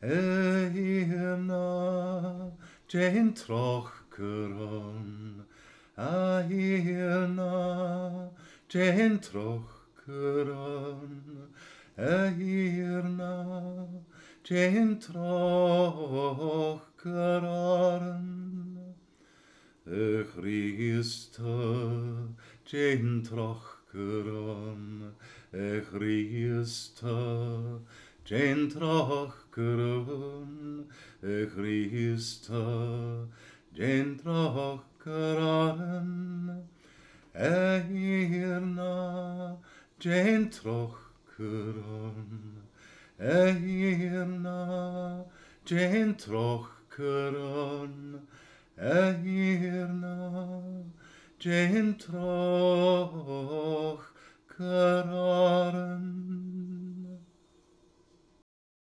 Eirna, Jane trochkeron, Eirna, Jane trochkeron, Eirna, Jane trochkeron, Christa, Jane trochkeron, Christa, Jane trochkeron, Christa, Jane trochkeron, Eirna, Jane trochkeron, Eirna, Jane trochkeron, Eirna, Jane trochkeron.